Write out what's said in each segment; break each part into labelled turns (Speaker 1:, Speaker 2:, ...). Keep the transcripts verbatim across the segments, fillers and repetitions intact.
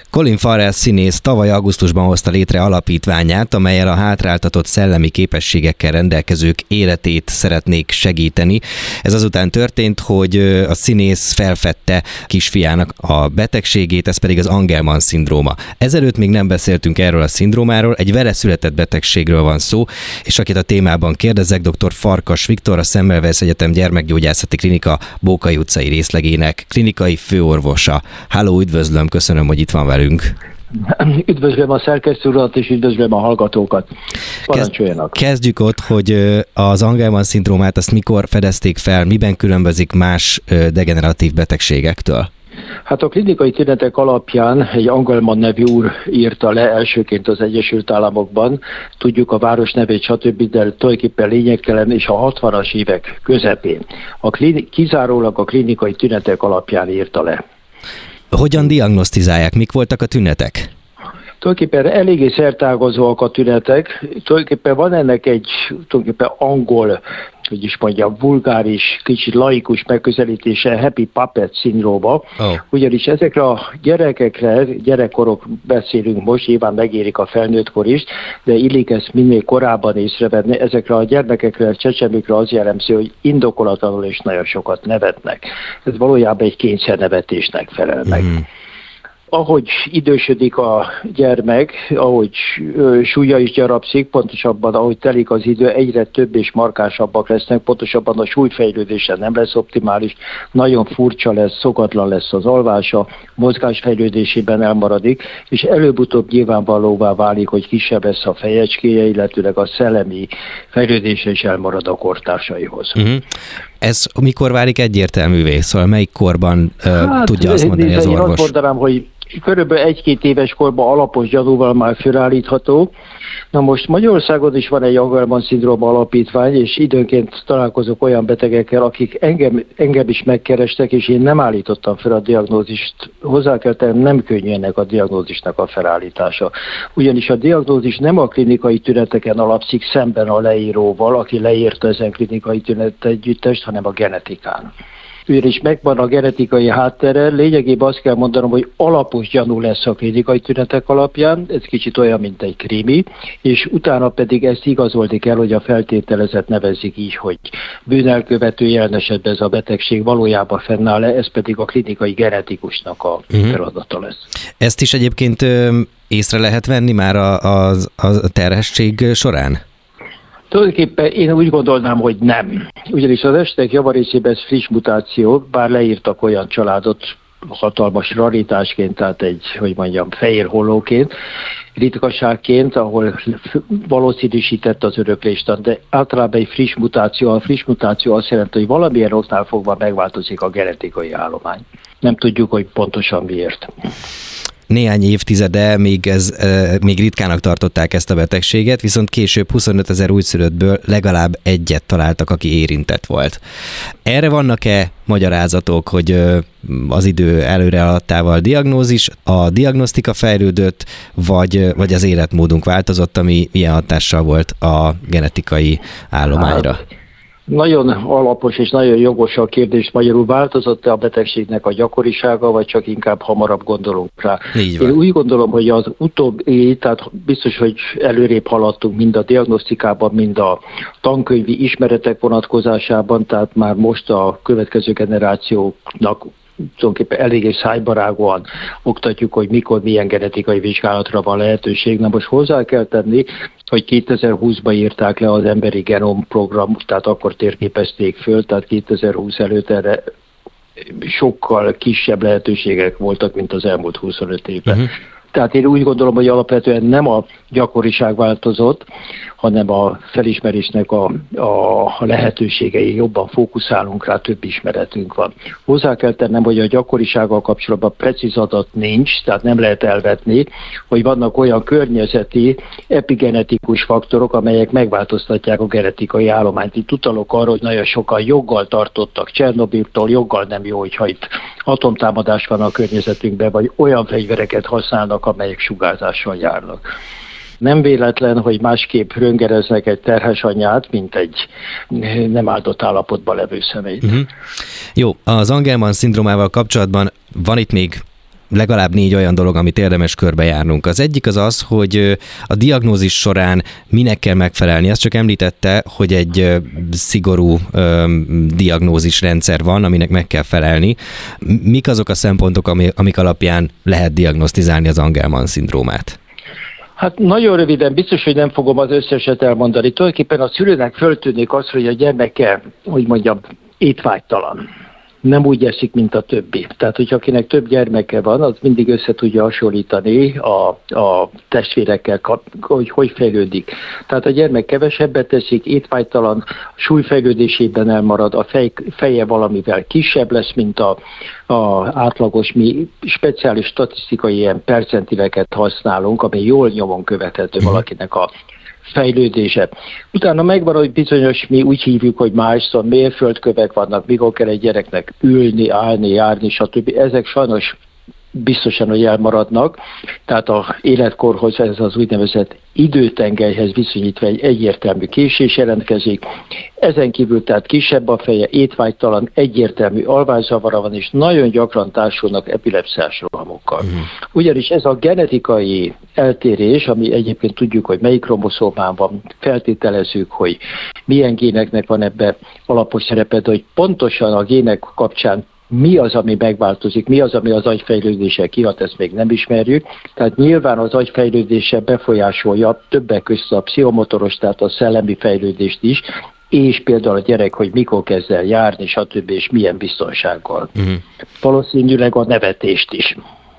Speaker 1: Colin Farrell színész tavaly augusztusban hozta létre alapítványát, amellyel a hátráltatott szellemi képességekkel rendelkezők életét szeretnék segíteni. Ez azután történt, hogy a színész felfedte kisfiának a betegségét, ez pedig az Angelman-szindróma. Ezelőtt még nem beszéltünk erről a szindrómáról, egy vele született betegségről van szó, és akit a témában kérdezek, dr. Farkas Viktor, a Semmelweis Egyetem Gyermekgyógyászati Klinika Bókai utcai részlegének klinikai főorvosa. Háló, üdvözlöm, köszönöm, hogy itt van velünk.
Speaker 2: Üdvözlöm a szerkesztő urat, és üdvözlöm a hallgatókat. Parancsoljanak.
Speaker 1: Kezdjük ott, hogy az Angelman-szindrómát azt mikor fedezték fel, miben különbözik más degeneratív betegségektől?
Speaker 2: Hát a klinikai tünetek alapján egy Angelman nevű úr írta le elsőként az Egyesült Államokban, tudjuk a város nevét, stb., de tulajdonképpen lényegtelen, és a hatvanas évek közepén. A klinik, kizárólag a klinikai tünetek alapján írta le.
Speaker 1: Hogyan diagnosztizálják? Mik voltak a tünetek?
Speaker 2: Tulajdonképpen eléggé szertágazóak a tünetek. Tulajdonképpen van ennek egy tulajdonképpen angol, hogy is mondjam, vulgáris, kicsit laikus megközelítése, happy puppet szindróma. Oh. Ugyanis ezekre a gyerekekre, gyerekkorok beszélünk most, nyilván megérik a felnőttkor is, de illik ezt minél korábban észrevenni. Ezekre a gyermekekre, csecsemőkre az jellemző, hogy indokolatlanul és nagyon sokat nevetnek. Ez valójában egy kényszernevetésnek felel meg. Mm. Ahogy idősödik a gyermek, ahogy ö, súlya is gyarapszik, pontosabban ahogy telik az idő, egyre több és markánsabbak lesznek, pontosabban a súlyfejlődése nem lesz optimális, nagyon furcsa lesz, szokatlan lesz az alvása, mozgásfejlődésében elmaradik, és előbb-utóbb nyilvánvalóvá válik, hogy kisebb lesz a fejecskéje, illetőleg a szellemi fejlődése is elmarad a kortársaihoz. Uh-huh.
Speaker 1: Ez mikor válik egyértelművé? Szóval melyik korban uh, hát, tudja azt mondani az orvos?
Speaker 2: Én azt mondanám, hogy körülbelül egy-két éves korban alapos gyanúval már felállítható. Na most Magyarországon is van egy Angelman-szindróma alapítvány, és időnként találkozok olyan betegekkel, akik engem, engem is megkerestek, és én nem állítottam fel a diagnózist. Hozzá kell tennem, nem könnyű ennek a diagnózisnak a felállítása. Ugyanis a diagnózis nem a klinikai tüneteken alapszik szemben a leíróval, aki leírta ezen klinikai tünet együttest, hanem a genetikán. Ugyanis megvan a genetikai háttere, lényegében azt kell mondanom, hogy alapos gyanú lesz a klinikai tünetek alapján, ez kicsit olyan, mint egy krimi, és utána pedig ezt igazolni kell, hogy a feltételezett nevezik így, hogy bűnelkövető, jelen esetben ez a betegség valójában fennáll, ez pedig a klinikai genetikusnak a uh-huh. feladata lesz. Ezt
Speaker 1: is egyébként ö, észre lehet venni már a, a, a terhesség során?
Speaker 2: Tulajdonképpen én úgy gondolnám, hogy nem. Ugyanis az esetek javarészében ez friss mutáció, bár leírtak olyan családot hatalmas raritásként, tehát egy, hogy mondjam, fehér hollóként, ritkaságként, ahol valószínűsített az öröklést, de általában egy friss mutáció. A friss mutáció azt jelenti, hogy valamilyen oknál fogva megváltozik a genetikai állomány. Nem tudjuk, hogy pontosan miért.
Speaker 1: Néhány évtizede még, ez, még ritkának tartották ezt a betegséget, viszont később huszonötezer újszülöttből legalább egyet találtak, aki érintett volt. Erre vannak-e magyarázatok, hogy az idő előre alattával diagnózis, a diagnosztika fejlődött, vagy, vagy az életmódunk változott, ami ilyen hatással volt a genetikai állományra?
Speaker 2: Nagyon alapos és nagyon jogos a kérdés, magyarul változott-e a betegségnek a gyakorisága, vagy csak inkább hamarabb gondolunk rá. Én úgy gondolom, hogy az utóbbi, tehát biztos, hogy előrébb haladtunk mind a diagnosztikában, mind a tankönyvi ismeretek vonatkozásában, tehát már most a következő generációknak tulajdonképpen eléggé szájbarágúan oktatjuk, hogy mikor milyen genetikai vizsgálatra van lehetőség. Na most hozzá kell tenni, hogy kétezer-húszban írták le az emberi genom program, tehát akkor térképezték föl, tehát kétezer-húsz előtt erre sokkal kisebb lehetőségek voltak, mint az elmúlt huszonöt évben. Uh-huh. Tehát én úgy gondolom, hogy alapvetően nem a gyakoriság változott, hanem a felismerésnek a, a lehetőségei, jobban fókuszálunk rá, több ismeretünk van. Hozzá kell tennem, hogy a gyakorisággal kapcsolatban precíz adat nincs, tehát nem lehet elvetni, hogy vannak olyan környezeti, epigenetikus faktorok, amelyek megváltoztatják a genetikai állományt. Itt utalok arra, hogy nagyon sokan joggal tartottak Csernobiltól, joggal nem jó, hogyha itt atomtámadás van a környezetünkben, vagy olyan fegyvereket használnak, amelyek sugárzással járnak. Nem véletlen, hogy másképp röngereznek egy terhes anyát, mint egy nem áldott állapotban levő személyt. Uh-huh.
Speaker 1: Jó, az Angelman-szindrómával kapcsolatban van itt még legalább négy olyan dolog, amit érdemes körbejárnunk. Az egyik az az, hogy a diagnózis során minek kell megfelelni. Azt csak említette, hogy egy szigorú diagnózisrendszer van, aminek meg kell felelni. Mik azok a szempontok, amik alapján lehet diagnosztizálni az Angelman-szindrómát?
Speaker 2: Hát nagyon röviden, biztos, hogy nem fogom az összeset elmondani. Tulajdonképpen a szülőnek föltűnik az, hogy a gyermeke, hogy mondjam, étvágytalan. Nem úgy eszik, mint a többi. Tehát, hogy akinek több gyermeke van, az mindig össze tudja hasonlítani a, a testvérekkel, hogy hogy fejlődik. Tehát a gyermek kevesebbet eszik, étvágytalan, súlyfejlődésében elmarad, a fej, feje valamivel kisebb lesz, mint a, a átlagos. Mi speciális statisztikai ilyen percentileket használunk, ami jól nyomon követhető valakinek a fejlődése. Utána megvan, hogy bizonyos, mi úgy hívjuk, hogy milestone, mérföldkövek vannak, mikor kell egy gyereknek ülni, állni, járni, stb. Ezek sajnos biztosan, hogy elmaradnak, tehát az életkorhoz, ez az úgynevezett időtengelyhez viszonyítva egy egyértelmű késés jelentkezik. Ezen kívül tehát kisebb a feje, étvágytalan, egyértelmű alvászavara van, és nagyon gyakran társulnak epilepsziás rohamokkal. Uh-huh. Ugyanis ez a genetikai eltérés, ami egyébként tudjuk, hogy melyik kromoszómán van, feltételezzük, hogy milyen géneknek van ebbe alapos szerepe, de hogy pontosan a gének kapcsán mi az, ami megváltozik, mi az, ami az agyfejlődéssel kihat, ezt még nem ismerjük. Tehát nyilván az agyfejlődése befolyásolja többek között a pszichomotoros, tehát a szellemi fejlődést is, és például a gyerek, hogy mikor kezd el járni, stb. És milyen biztonsággal. Uh-huh. Valószínűleg a nevetést is.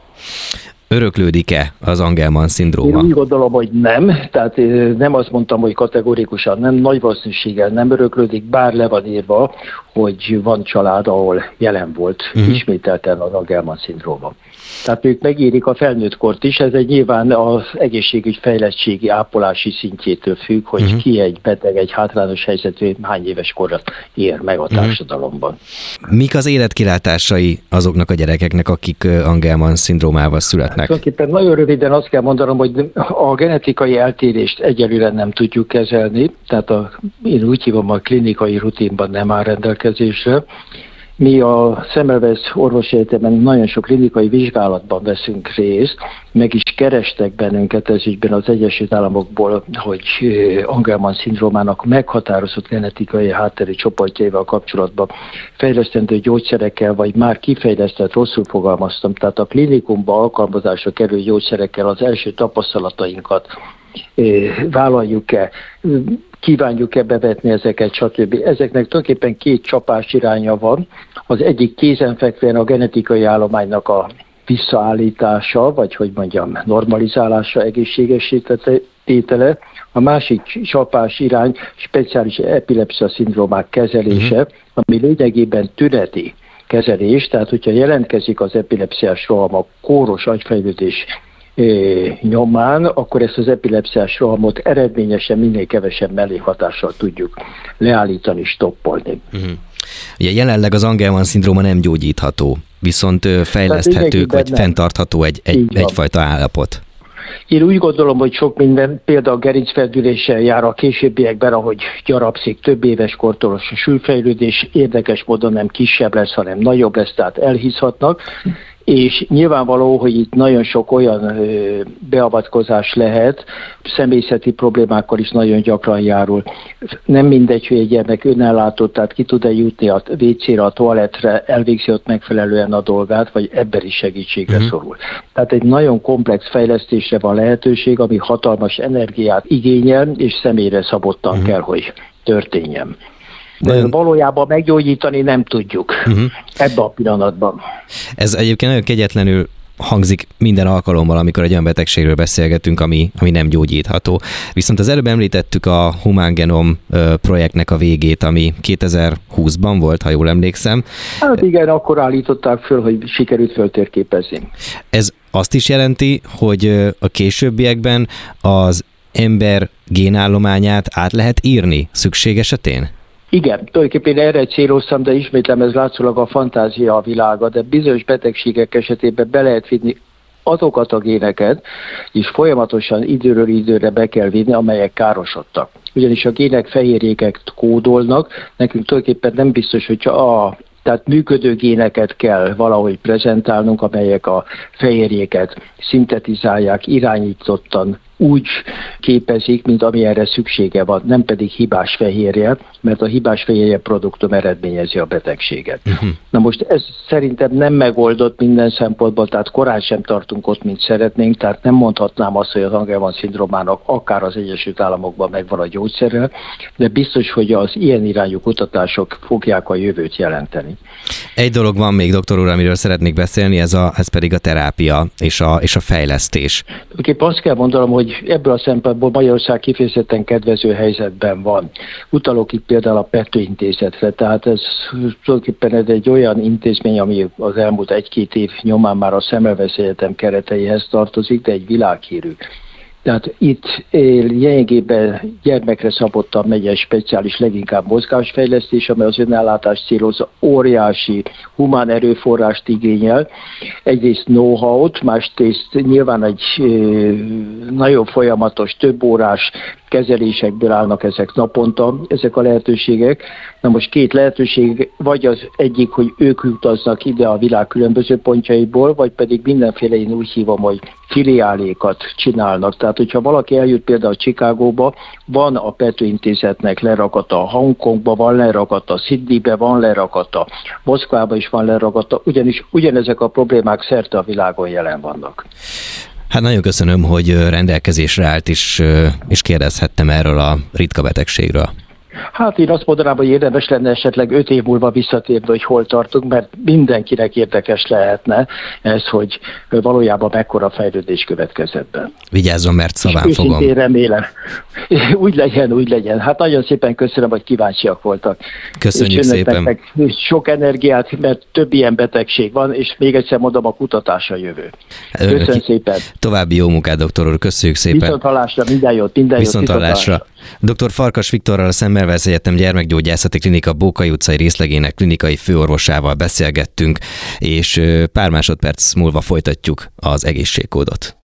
Speaker 1: Öröklődik-e az Angelman-szindróma?
Speaker 2: Én úgy gondolom, hogy nem. Tehát nem azt mondtam, hogy kategórikusan nem, nagy valószínűséggel nem öröklődik, bár le van írva, hogy van család, ahol jelen volt uh-huh. ismételten az Angelman-szindróma. Tehát ők megérik a felnőtt kort is, ez egy nyilván az egészségügy fejlettségi ápolási szintjétől függ, hogy uh-huh. ki egy beteg, egy hátrányos helyzetű, hány éves korra ér meg a társadalomban.
Speaker 1: Uh-huh. Mik az életkilátásai azoknak a gyerekeknek, akik Angelman-szindrómával születnek?
Speaker 2: Tulajdonképpen nagyon röviden azt kell mondanom, hogy a genetikai eltérést egyelőre nem tudjuk kezelni, tehát a, én úgy hívom, a klinikai rutinban nem áll rendelkezésre. Mi a Semmelweis Orvosi Egyetemen nagyon sok klinikai vizsgálatban veszünk részt, meg is kerestek bennünket ez ügyben az Egyesült Államokból, hogy Angelman-szindrómának meghatározott genetikai hátteri csoportjaival kapcsolatban fejlesztendő gyógyszerekkel, vagy már kifejlesztett, rosszul fogalmaztam, tehát a klinikumban alkalmazásra kerülő gyógyszerekkel az első tapasztalatainkat vállaljuk-e, kívánjuk-e bevetni ezeket, stb. Ezeknek tulajdonképpen két csapás iránya van. Az egyik kézenfekvően a genetikai állománynak a visszaállítása, vagy hogy mondjam, normalizálása, egészségesítétele. A másik csapás irány speciális epilepsia szindrómák kezelése, uh-huh. ami lényegében tüneti kezelés, tehát hogyha jelentkezik az epilepsziás roham, a kóros agyfejlődés nyomán, akkor ezt az epilepsziás rohamot eredményesen minél kevesebb mellékhatással tudjuk leállítani, stoppolni. Uh-huh.
Speaker 1: Ugye jelenleg az Angelman-szindróma nem gyógyítható, viszont fejleszthetők, vagy nem. Fenntartható egy, egy, egyfajta állapot.
Speaker 2: Én úgy gondolom, hogy sok minden, például gerincfeldüléssel jár a későbbiekben, ahogy gyarapszik, több éves kortól a súlyfejlődés érdekes módon nem kisebb lesz, hanem nagyobb lesz, tehát elhízhatnak. És nyilvánvaló, hogy itt nagyon sok olyan ö, beavatkozás lehet, személyzeti problémákkal is nagyon gyakran járul. Nem mindegy, hogy egy gyermek önellátó, tehát ki tud-e jutni a vécére, a toalettre, elvégzi ott megfelelően a dolgát, vagy ebben is segítségre uh-huh. szorul. Tehát egy nagyon komplex fejlesztésre van lehetőség, ami hatalmas energiát igényel, és személyre szabottan uh-huh. kell, hogy történjen. De valójában meggyógyítani nem tudjuk uh-huh. ebben a pillanatban. Ez
Speaker 1: egyébként nagyon kegyetlenül hangzik minden alkalommal, amikor egy olyan betegségről beszélgetünk, ami, ami nem gyógyítható. Viszont az előbb említettük a Human Genome projektnek a végét, ami kétezer-húszban volt, ha jól emlékszem.
Speaker 2: Hát igen, akkor állították föl, hogy sikerült föltérképezni.
Speaker 1: Ez azt is jelenti, hogy a későbbiekben az ember génállományát át lehet írni szükség esetén?
Speaker 2: Igen, tulajdonképpen erre céloztam, de ismétlem, ez látszólag a fantázia a világa, de bizonyos betegségek esetében be lehet vinni azokat a géneket, és folyamatosan időről időre be kell vinni, amelyek károsodtak. Ugyanis a gének fehérjéket kódolnak, nekünk tulajdonképpen nem biztos, hogy a Tehát működő géneket kell valahogy prezentálnunk, amelyek a fehérjéket szintetizálják, irányítottan úgy képezik, mint amilyenre szüksége van, nem pedig hibás fehérje, mert a hibás fehérje produktum eredményezi a betegséget. Uh-huh. Na most ez szerintem nem megoldott minden szempontból, tehát korán sem tartunk ott, mint szeretnénk, tehát nem mondhatnám azt, hogy az Angelman-szindrómának akár az Egyesült Államokban megvan a gyógyszere, de biztos, hogy az ilyen irányú kutatások fogják a jövőt jelenteni.
Speaker 1: Egy dolog van még, doktor úr, amiről szeretnék beszélni, ez, a, ez pedig a terápia és a, és a fejlesztés.
Speaker 2: Oké, azt kell mondanom, hogy ebből a szempontból Magyarország kifejezetten kedvező helyzetben van. Utalok itt például a Pető Intézetre, tehát ez tulajdonképpen ez egy olyan intézmény, ami az elmúlt egy-két év nyomán már a Semmelweis Egyetem kereteihez tartozik, de egy világhírű. Tehát itt lényegében gyermekre szabottan megy egy speciális, leginkább mozgásfejlesztés, amely az önellátást célozza, óriási humán erőforrást igényel. Egyrészt know-how-t, másrészt nyilván egy nagyon folyamatos, több órás kezelésekből állnak ezek naponta, ezek a lehetőségek. Na most két lehetőség, vagy az egyik, hogy ők utaznak ide a világ különböző pontjaiból, vagy pedig mindenféle, én úgy hívom, hogy filiálékat csinálnak. Tehát, hogyha valaki eljut például Chicagóba, van a Pető Intézetnek lerakata, Hongkongba van lerakata, Sydneybe van lerakata, Moszkvába is van lerakata, ugyanis ugyanezek a problémák szerte a világon jelen vannak.
Speaker 1: Hát nagyon köszönöm, hogy rendelkezésre állt, és, és kérdezhettem erről a ritka betegségről.
Speaker 2: Hát én azt mondanám, hogy érdemes lenne esetleg öt év múlva visszatérni, hogy hol tartunk, mert mindenkinek érdekes lehetne ez, hogy valójában mekkora fejlődés következett be.
Speaker 1: Vigyázzon, mert szaván és fogom.
Speaker 2: Én remélem. Úgy legyen, úgy legyen. Hát nagyon szépen köszönöm, hogy kíváncsiak voltak.
Speaker 1: Köszönjük szépen.
Speaker 2: Sok energiát, mert több ilyen betegség van, és még egyszer mondom, a kutatás a jövő. Köszönöm Ki- szépen.
Speaker 1: További jó munkát, doktor úr. Köszönjük szépen.
Speaker 2: Viszonthallásra, minden jót, minden jót.
Speaker 1: Viszonthallásra. doktor Farkas Viktorral, a Semmelweis Egyetem Gyermekgyógyászati Klinika Bókai utcai részlegének klinikai főorvosával beszélgettünk, és pár másodperc múlva folytatjuk az egészségkódot.